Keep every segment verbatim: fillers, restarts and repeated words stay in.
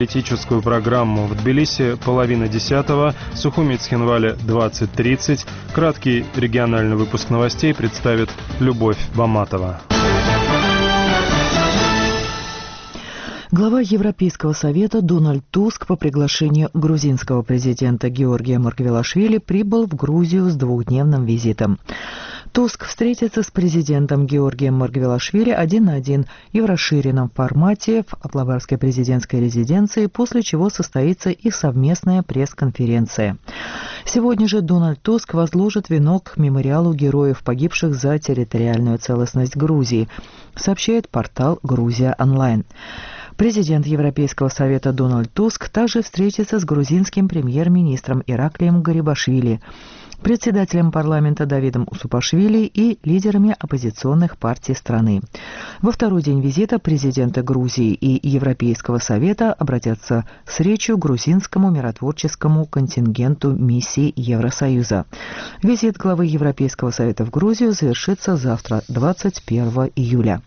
Политическую программу в Тбилиси половина десятого, Сухуми Цхинвале двадцать тридцать. Краткий региональный выпуск новостей представит Любовь Баматова. Глава Европейского совета Дональд Туск по приглашению грузинского президента Георгия Маргвелашвили прибыл в Грузию с двухдневным визитом. Туск встретится с президентом Георгием Маргвелашвили один на один и в расширенном формате в Атлабарской президентской резиденции, после чего состоится их совместная пресс-конференция. Сегодня же Дональд Туск возложит венок к мемориалу героев, погибших за территориальную целостность Грузии, сообщает портал «Грузия онлайн». Президент Европейского совета Дональд Туск также встретится с грузинским премьер-министром Ираклием Гарибашвили, председателем парламента Давидом Усупашвили и лидерами оппозиционных партий страны. Во второй день визита президенты Грузии и Европейского совета обратятся с речью к грузинскому миротворческому контингенту миссии Евросоюза. Визит главы Европейского совета в Грузию завершится завтра, двадцать первого июля.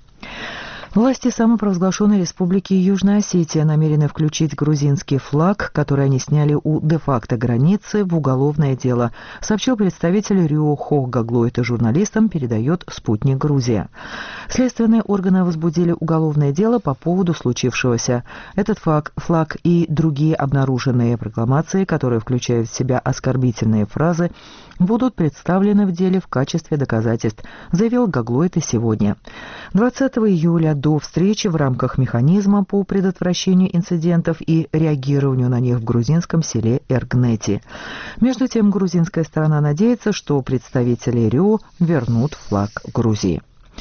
Власти самопровозглашенной республики Южная Осетия намерены включить грузинский флаг, который они сняли у де-факто границы, в уголовное дело, сообщил представитель РИО Хох Гагло. Это журналистам передает «Спутник Грузия». Следственные органы возбудили уголовное дело по поводу случившегося. Этот флаг, флаг и другие обнаруженные прокламации, которые включают в себя оскорбительные фразы, будут представлены в деле в качестве доказательств, заявил Гагло это сегодня. двадцатого июля до встречи в рамках механизма по предотвращению инцидентов и реагированию на них в грузинском селе Эргнети. Между тем, грузинская сторона надеется, что представители РИО вернут флаг Грузии.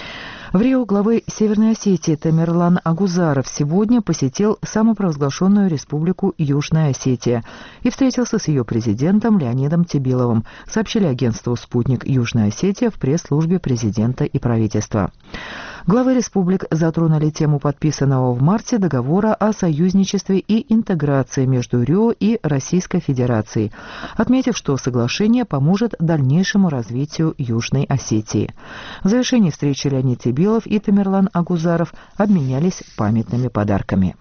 В Рио главы Северной Осетии Тамерлан Агузаров сегодня посетил самопровозглашенную республику Южная Осетия и встретился с ее президентом Леонидом Тебиловым, сообщили агентству «Спутник Южная Осетия» в пресс-службе президента и правительства. Главы республик затронули тему подписанного в марте договора о союзничестве и интеграции между РИО и Российской Федерацией, отметив, что соглашение поможет дальнейшему развитию Южной Осетии. В завершении встречи Леонид Тебилов и Тамерлан Агузаров обменялись памятными подарками.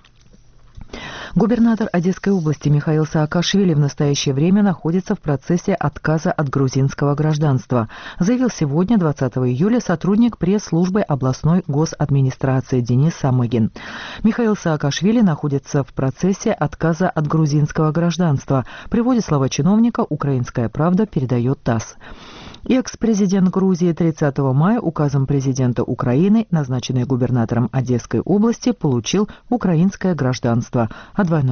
Губернатор Одесской области Михаил Саакашвили в настоящее время находится в процессе отказа от грузинского гражданства, заявил сегодня, двадцатого июля, сотрудник пресс-службы областной госадминистрации Денис Самыгин. Михаил Саакашвили находится в процессе отказа от грузинского гражданства, приводит слова чиновника «Украинская правда», передает ТАСС. Экс-президент Грузии тридцатого мая указом президента Украины, назначенный губернатором Одесской области, получил украинское гражданство, а двойное